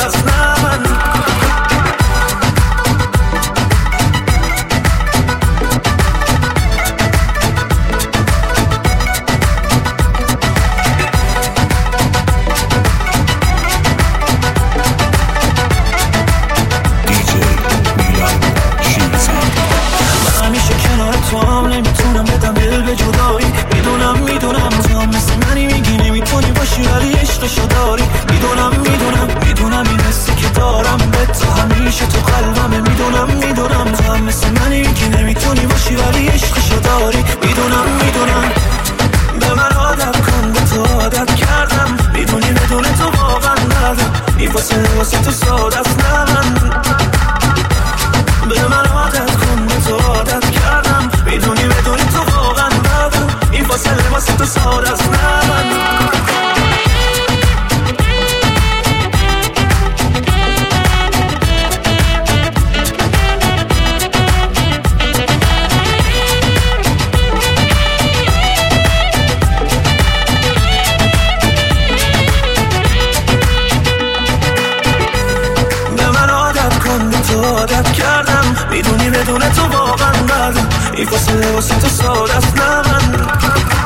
است نه من. همیشه کنار تو هم نمیتونم بدم دل به جدایی. میدونم تو هم مثل منی میگی نمیتونی باشی ولی عشقشو داری. میدونم این حسی که دارم به تو همیشه تو قلبمه. میدونم تو هم مثل منی میگی نمیتونی باشی ولی عشقشو داری. میدونم به من عادت کن، به تو عادت کردم. میدونی بدون تو واقعا ندم. این واسه تو ساده است نه من. به من عادت کن، به تو عادت کردم. میدونی بدون تو واقعا ندم. این فاصله واسه تو ساده است نه من. عادت کردم. میدونی بدون تو واقعا ندم. این فاصله واسه تو ساده است نه من.